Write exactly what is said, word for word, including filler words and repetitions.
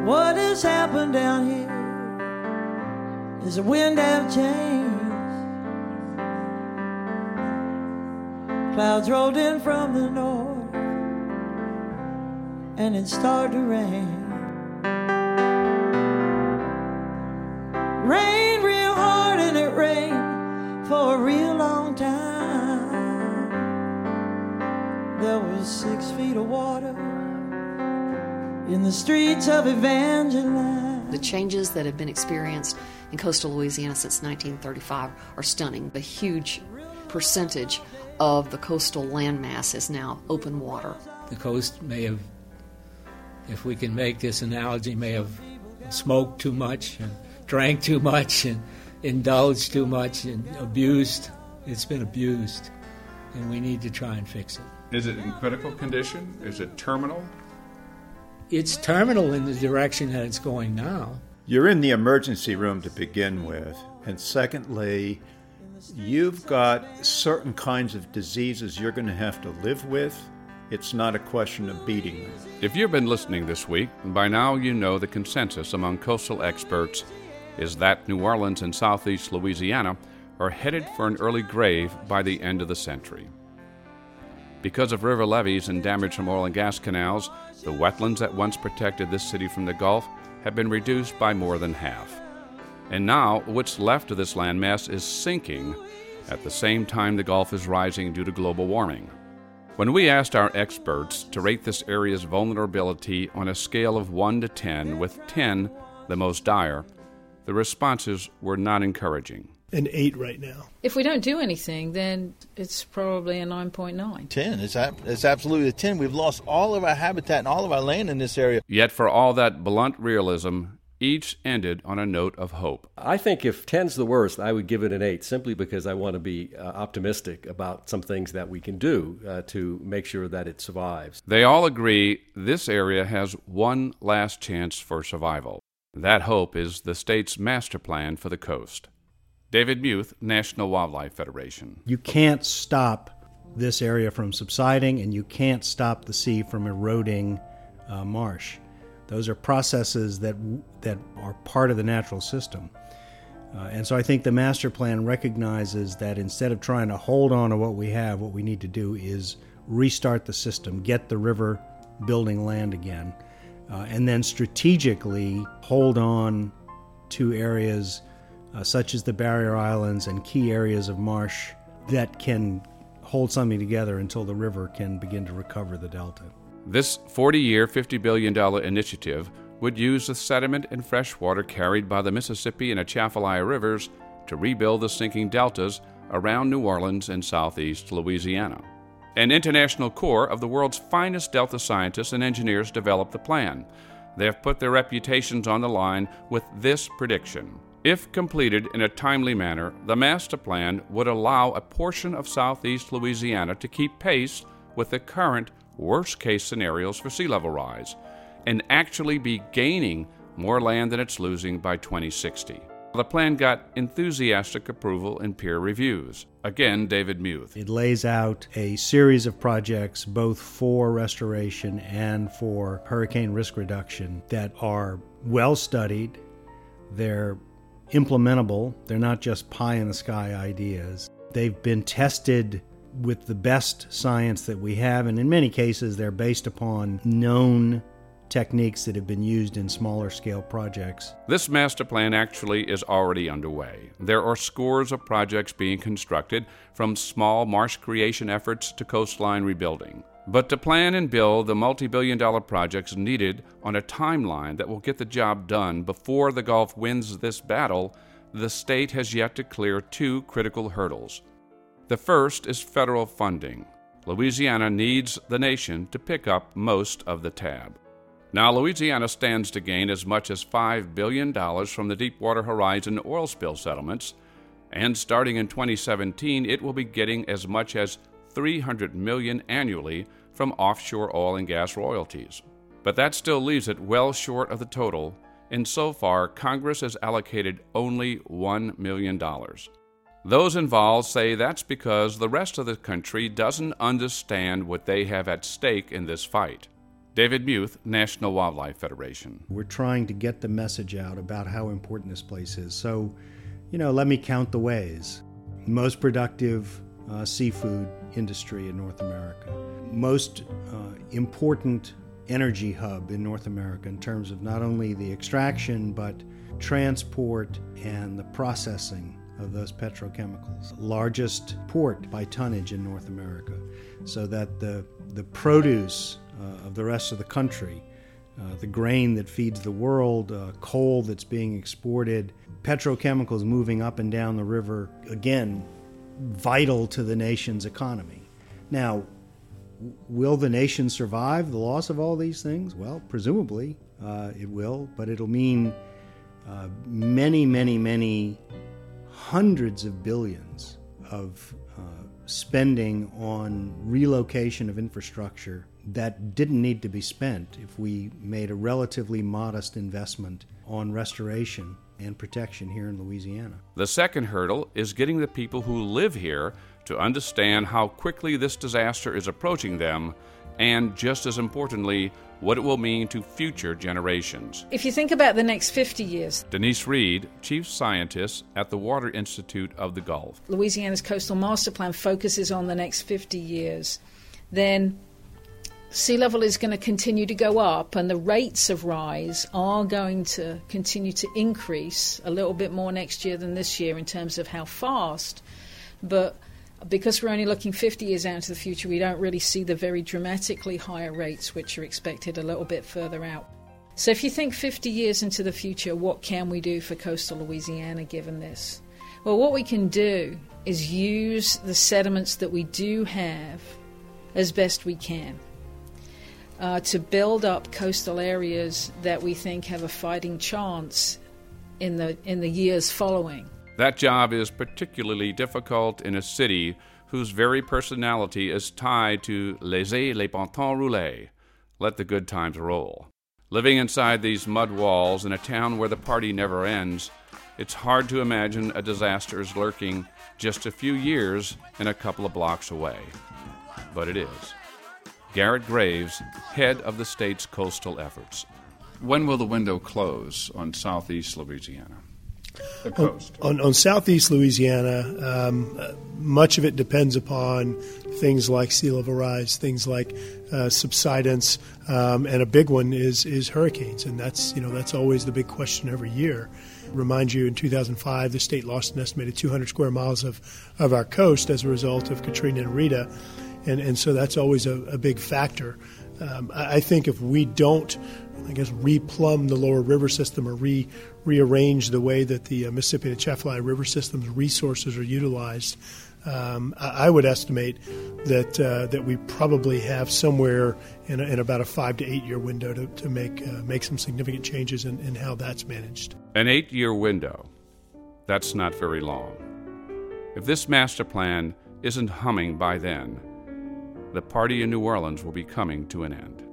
What has happened down here is the wind have changed. Clouds rolled in from the north and it started to rain. Rained real hard and it rained for a real long time. There was six feet of water in the streets of Evangeline. The changes that have been experienced in coastal Louisiana since nineteen thirty-five are stunning. A huge percentage of the coastal landmass is now open water. The coast may have, if we can make this analogy, may have smoked too much and drank too much and indulged too much and abused. It's been abused, and we need to try and fix it. Is it in critical condition? Is it terminal? It's terminal in the direction that it's going now. You're in the emergency room to begin with, and secondly, you've got certain kinds of diseases you're going to have to live with. It's not a question of beating them. If you've been listening this week, by now you know the consensus among coastal experts is that New Orleans and southeast Louisiana are headed for an early grave by the end of the century. Because of river levees and damage from oil and gas canals, the wetlands that once protected this city from the Gulf have been reduced by more than half. And now, what's left of this landmass is sinking at the same time the Gulf is rising due to global warming. When we asked our experts to rate this area's vulnerability on a scale of one to ten, with ten the most dire, the responses were not encouraging. An eight right now. If we don't do anything, then it's probably a nine point nine. ten. It's, it's absolutely a ten. We've lost all of our habitat and all of our land in this area. Yet for all that blunt realism, each ended on a note of hope. I think if ten's the worst, I would give it an eight, simply because I want to be uh, optimistic about some things that we can do uh, to make sure that it survives. They all agree this area has one last chance for survival. That hope is the state's master plan for the coast. David Muth, National Wildlife Federation. You can't stop this area from subsiding, and you can't stop the sea from eroding uh, marsh. Those are processes that that are part of the natural system. Uh, and so I think the master plan recognizes that instead of trying to hold on to what we have, what we need to do is restart the system, get the river building land again, uh, and then strategically hold on to areas uh, such as the barrier islands and key areas of marsh that can hold something together until the river can begin to recover the delta. This forty-year, fifty billion dollars initiative would use the sediment and fresh water carried by the Mississippi and Atchafalaya rivers to rebuild the sinking deltas around New Orleans and southeast Louisiana. An international corps of the world's finest delta scientists and engineers developed the plan. They have put their reputations on the line with this prediction. If completed in a timely manner, the master plan would allow a portion of southeast Louisiana to keep pace with the current worst-case scenarios for sea level rise, and actually be gaining more land than it's losing by twenty sixty. The plan got enthusiastic approval in peer reviews. Again, David Muth. It lays out a series of projects, both for restoration and for hurricane risk reduction, that are well studied. They're implementable. They're not just pie-in-the-sky ideas. They've been tested with the best science that we have, and in many cases they're based upon known techniques that have been used in smaller scale projects. This master plan actually is already underway. There are scores of projects being constructed, from small marsh creation efforts to coastline rebuilding. But to plan and build the multi-billion dollar projects needed on a timeline that will get the job done before the Gulf wins this battle, the state has yet to clear two critical hurdles. The first is federal funding. Louisiana needs the nation to pick up most of the tab. Now, Louisiana stands to gain as much as five billion dollars from the Deepwater Horizon oil spill settlements, and starting in twenty seventeen, it will be getting as much as three hundred million dollars annually from offshore oil and gas royalties. But that still leaves it well short of the total, and so far, Congress has allocated only one million dollars. Those involved say that's because the rest of the country doesn't understand what they have at stake in this fight. David Muth, National Wildlife Federation. We're trying to get the message out about how important this place is. So, you know, let me count the ways. Most productive uh, seafood industry in North America. Most uh, important energy hub in North America in terms of not only the extraction but transport and the processing of those petrochemicals. Largest port by tonnage in North America, so that the, the produce uh, of the rest of the country, uh, the grain that feeds the world, uh, coal that's being exported, petrochemicals moving up and down the river, again, vital to the nation's economy. Now, will the nation survive the loss of all these things? Well, presumably uh, it will, but it'll mean uh, many, many, many hundreds of billions of uh, spending on relocation of infrastructure that didn't need to be spent if we made a relatively modest investment on restoration and protection here in Louisiana. The second hurdle is getting the people who live here to understand how quickly this disaster is approaching them, and just as importantly, what it will mean to future generations. If you think about the next fifty years, Denise Reed, Chief Scientist at the Water Institute of the Gulf. Louisiana's Coastal Master Plan focuses on the next fifty years, then sea level is going to continue to go up, and the rates of rise are going to continue to increase a little bit more next year than this year in terms of how fast. But because we're only looking fifty years out into the future, we don't really see the very dramatically higher rates which are expected a little bit further out. So if you think fifty years into the future, what can we do for coastal Louisiana given this? Well, what we can do is use the sediments that we do have as best we can uh, to build up coastal areas that we think have a fighting chance in the in the years following. That job is particularly difficult in a city whose very personality is tied to laissez les bon temps rouler, let the good times roll. Living inside these mud walls in a town where the party never ends, it's hard to imagine a disaster is lurking just a few years and a couple of blocks away. But it is. Garrett Graves, head of the state's coastal efforts. When will the window close on southeast Louisiana? The coast. On, on, on southeast Louisiana, um, uh, much of it depends upon things like sea level rise, things like uh, subsidence, um, and a big one is is hurricanes, and that's you know that's always the big question every year. Remind you, in two thousand five, the state lost an estimated two hundred square miles of, of our coast as a result of Katrina and Rita, and and so that's always a, a big factor. Um, I, I think if we don't, I guess, replumb the lower river system or re rearrange the way that the uh, Mississippi and Atchafalaya river system's resources are utilized, um, I, I would estimate that uh, that we probably have somewhere in, a, in about a five to eight year window to, to make uh, make some significant changes in, in how that's managed. An eight-year window. That's not very long. If this master plan isn't humming by then, the party in New Orleans will be coming to an end.